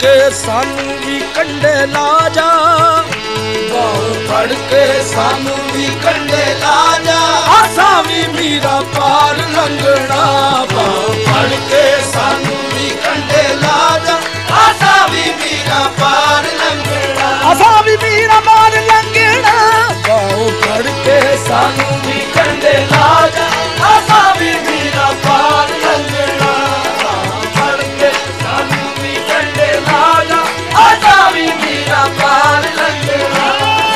के सानू भी कंडे ला जा, बाहों फड़ के सानू भी कंडे ला जा, असा भी मीरा पार लंघना, बाहों फड़ के सानू भी कंडे ला जा, असा भी मीरा पार लंघना, असा भी मीरा पार लंघना, बाहों फड़ के सानू भी कंडे ला जा, असा भी मीरा पार लंघना, बाहों फड़ के सानू भी कंडे ला जा, असा भी मीरा पार लंघना।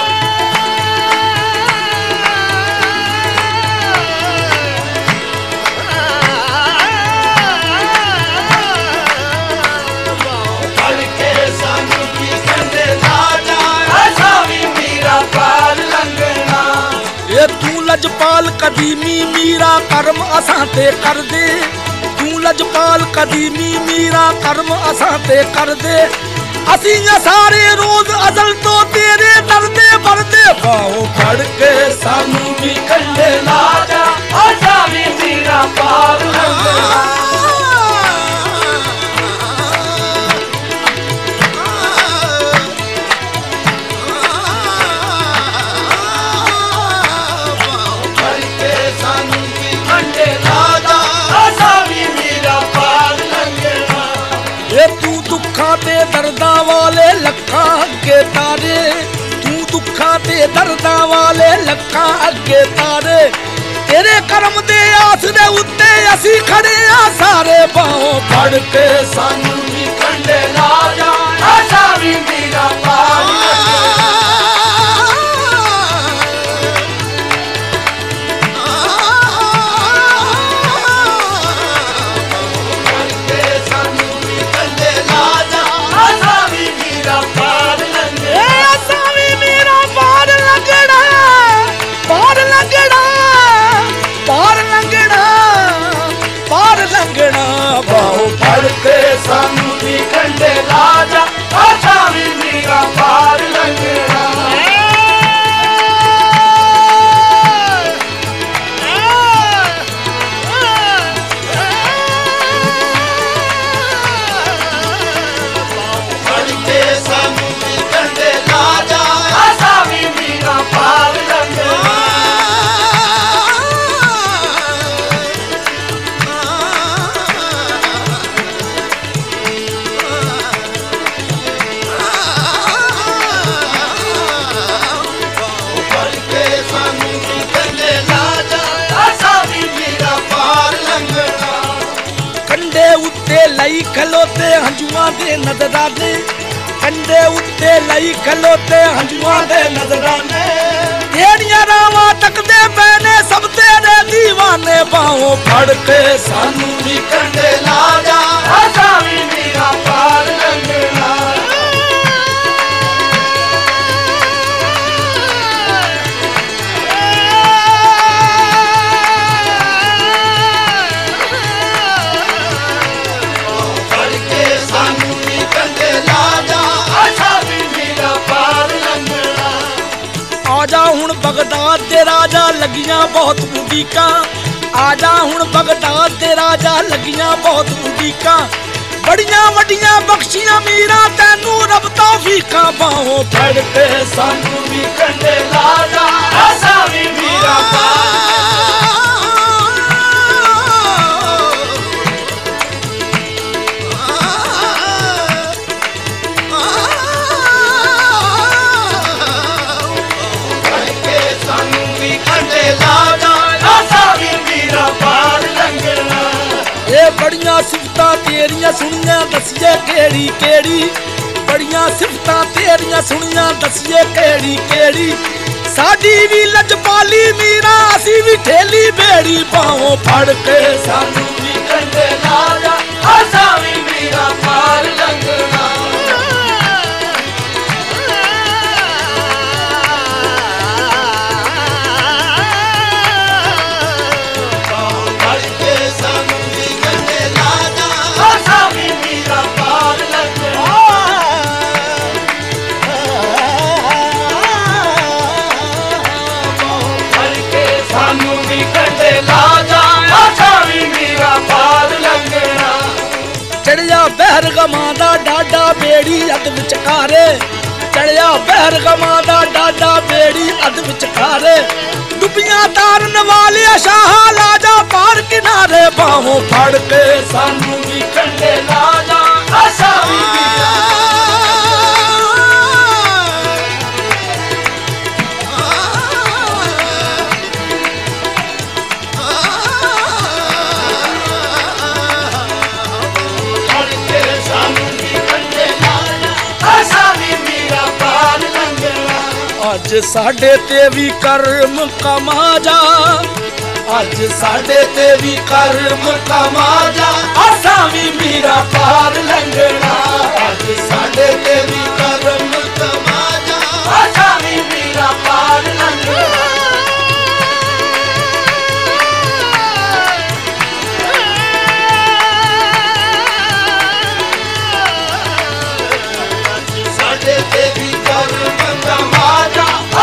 लजपाल कदीमी मीरा कर्म असां ते कर दे, तू लजपाल कदीमी मीरा कर्म असां ते कर दे, असीं सारे रोज अजल तो तेरे दरदे बरदे, बाहों फड़ के सानू भी कंडे ला जा, असां भी मीरा पार लंघना। दर्दा वाले लखा अगे तारे, तू दुखा ते दर्दा वाले लखा अगे तारे, तेरे कर्म दे आसरे उत्ते असी खड़े आ सारे, बाहों फड़ के सानू भी कंडे ला जा, असा भी मीरा पार लंघना। बाहों फड़ के सानू भी कंडे ला जा, असा भी मीरा पार लंघना। फड़ के सानू भी कंडे ला जा, असा भी मीरा पार लंघना। लई खलोते हंजुआ दे नजराने, कंडे उत्ते लई खलोते हंजुआ दे नजराने, तेरियां रावां तकदे पैने सब तेरे दीवाने, बाहों फड़ के सानू भी कंडे ला जा, असा भी मीरा पार लंघना। आजा हुण बगदाद दे राजा लगियां बहुत उड़ीकां, आजा हुण बगदाद दे राजा लगियां बहुत उड़ीकां, बड़ियां वड्डियां बख्शियां मीरा तैनू रब तौफीकां, बाहों फड़ के सानू भी कंडे ला जा, असा भी मीरा पार। बड़ियां सिफतां तेरियां सुनियां दसिए केड़ी केड़ी, बड़ियां सिफतां तेरियां सुनियां दसिए केड़ी केड़ी, साडी भी लजपाली मीरा असी भी ठेली बेड़ी, बाहों फड़ के सानू भी कंडे ला जा, असा भी मीरा पार लंघना। सानू भी कंडे ला जा, असा भी मीरा पार लंघना। बेड़ी अद विचकारे चढ़िया बहर गमा दा डाडा बेड़ी अद विचकारे डुबियां तारन वाले शाह लाजा पार किनारे बाहों फड़ के सानू भी कंडे लाजा आशा भी अज साडे ते भी कर्म कमा जा अज साडे ते भी कर्म कमा जा असा भी मीरा पार लंघना अज साडे ते भी कर्म कमा जा असा भी मीरा पार लंघना साडे ते भी कर्म कमा जा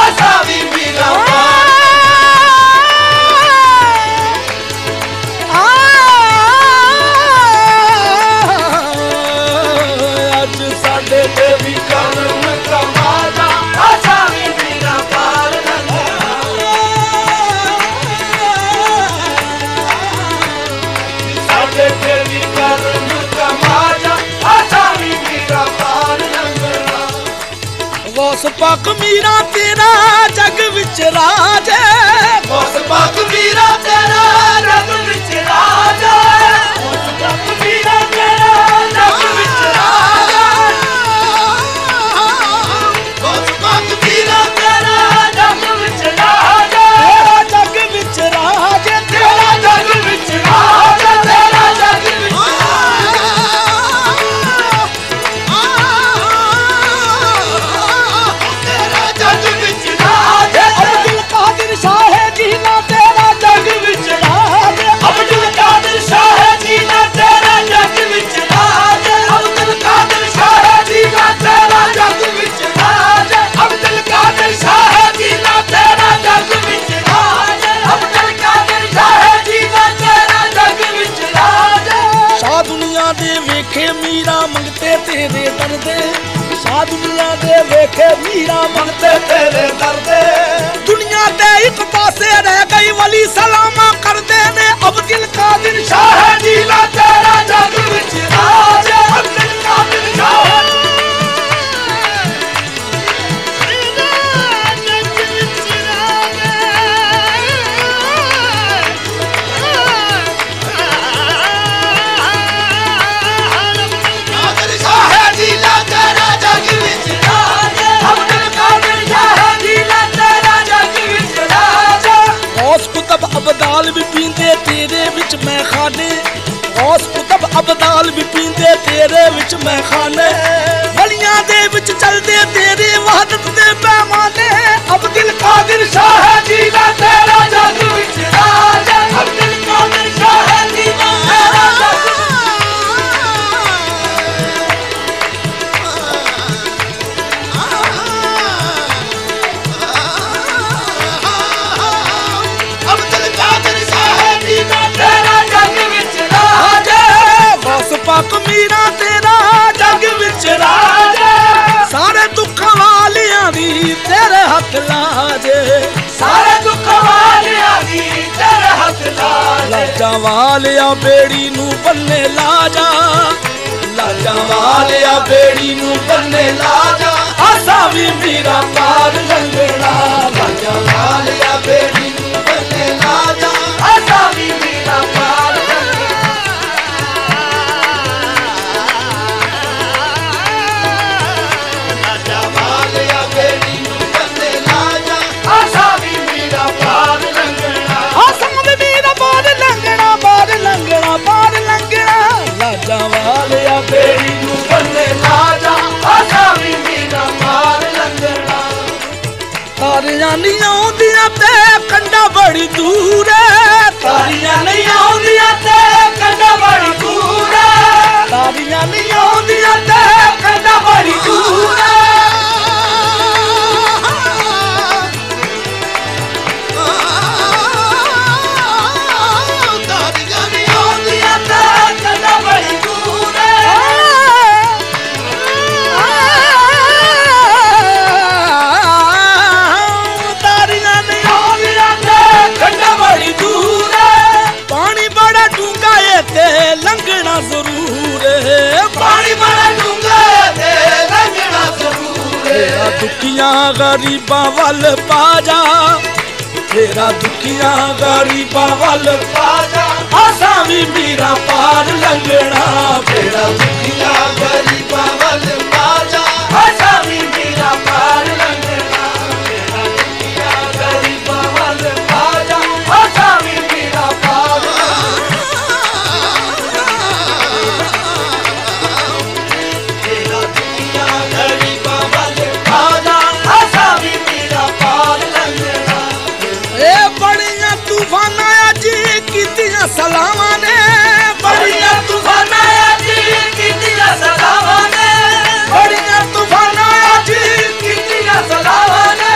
पाक मीरा तेरा जग विच राज है उस पाक मीरा तेरा जग विच राज है उस पाक मीरा तेरा जग विच राज है उस पाक मीरा तेरा जग विच राज है तेरा जग विच राज है तेरा जग विच राज है तेरा जग विच मीरा मंगते तेरे दर्दे शाह दुनिया दे वेखे मीरा मंगते तेरे दर्दे दुनिया दे एक पासे रह गई वली सलामा कर दे ने अब्दुल कादिर शाह जीला तेरा जग विच राज अब्दुल कादिर शाह अबदाल भी पींदे तेरे विच मैं खाने गौस कुतब अबदाल भी पींदे तेरे विच मैं खाने वलियां दे विच चलदे तेरे वहदत दे पैमाने अब्दुल कादिर शाह जीला तेरा जग विच राज अब्दुल कादिर शाह जीला तेरा जग पाक मीरा तेरा जग विच राज सारे दुखां वालियां दी तेरे हथ लाज सारे दुखां वालियां दी तेरे हथ लाज लाजा वालिया बेड़ी नू बन्ने लाजा लाजा वालिया बेड़ी नू बन्ने लाजा असा भी मीरा पार लंघना लाजा वालिया बेड़ी नू बन्ने लाजा असा भी मीरा पार तारियां नहीं आउंदियां ते कंडा बड़ी दूर है तारियां नहीं आउंदियां ते कंडा बड़ी दूर है तारियां नहीं आउंदियां ते कंडा बड़ी दूर है तारियां नहीं आउंदियां ते कंडा बड़ी दूर है दुखियां गरीबां वल पाजा, तेरा दुखियां गरीबां वल पाजा, असां भी मीरा पार लंघना। तेरा दुखियां गरीबां वल पाजा, असां भी मीरा पार लंघना। तेरा दुखियां गरीबां वल पाजा, असां भी मीरा पार तेरा दुखियां गरीबां वल पाजा, असां भी मीरा पार लंघना। ए बड़ियां तूफानां अज कीतियां सलावां ने, बड़ियां तूफानां अज कीतियां सलावां ने, बड़ियां तूफानां अज कीतियां सलावां ने।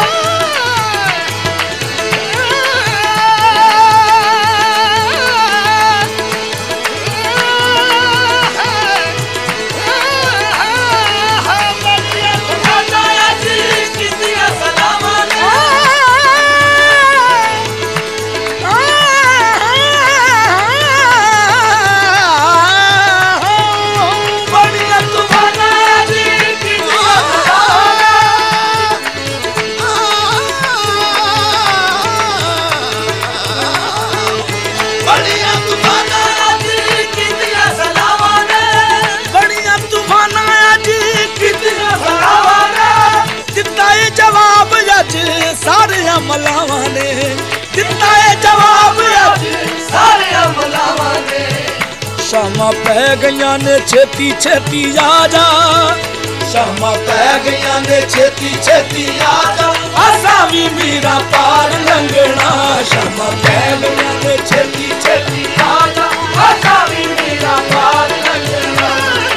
सारे अमलावां ने दिता है जवाब अज सारे अमलावां ने। शामां पै गईयां ने छेती छेती आ जा, शामां पै गईयां ने छेती छेती आ जा, असां भी मीरा पार लंघना। शामां पै गईयां ने छेती छेती आ जा, असां भी मीरा पार लंघना।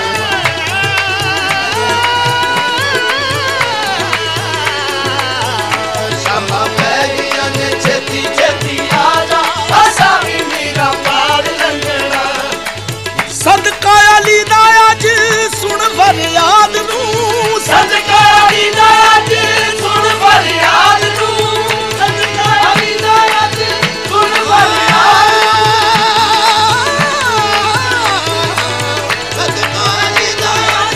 शामां पै गईयां ने छेती छेती आ जा, असां भी मीरा पार लंघना। सदका अली दा अज सुन फरियाद नू, सदका अली दा अज सुन फरियाद नू, सदका अली दा अज सुन फरियाद। सदका अली दा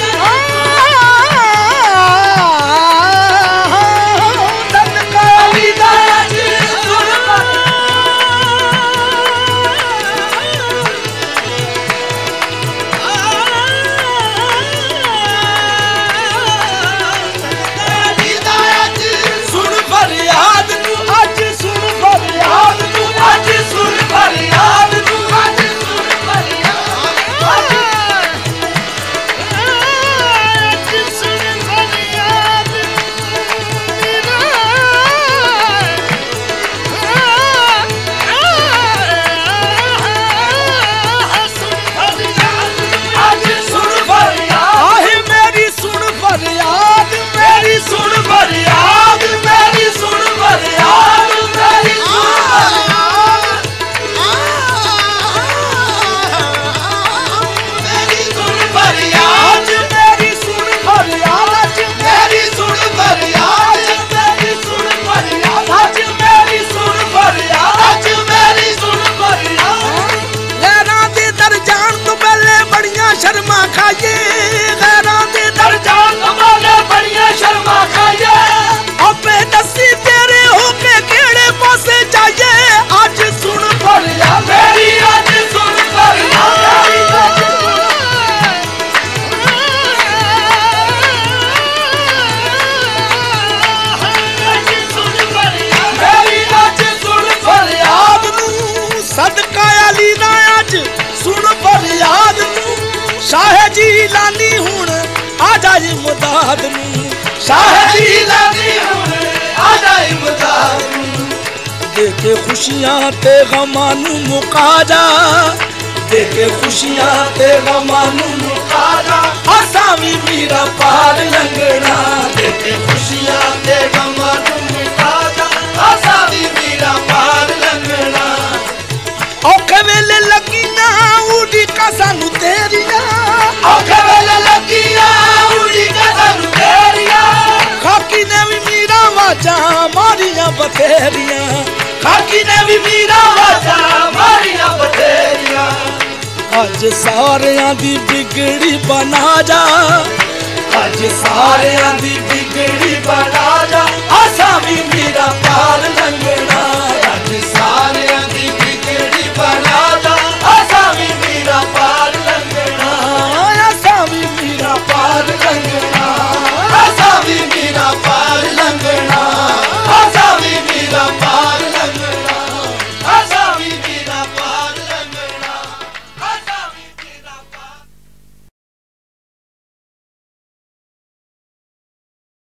शाह जी लानी हुण आ जा इमदाद नू, शाह जी लानी हुण आ जा इमदाद नू। देखे खुशियां ते गमां नू मुका जा, देखे खुशियां ते गमां नू मुका जा, असां भी मीरा पार लंघना। देखे खुशियां ते गमां नू मुका जा, असां भी मीरा पार लंघना। औखे वेले लगियां उड़ीकां सानू तेरियां, औखे वेले लगियां उड़ीकां सानू तेरियां। खाकी ने भी मीरा वाजा मारियां बथेरियां, खाकी ने भी मीरा वाजा मारियां बथेरियां। अज सारियां दी बिगड़ी बना जा, अज सारियां दी बिगड़ी बना जा, आसा भी मेरा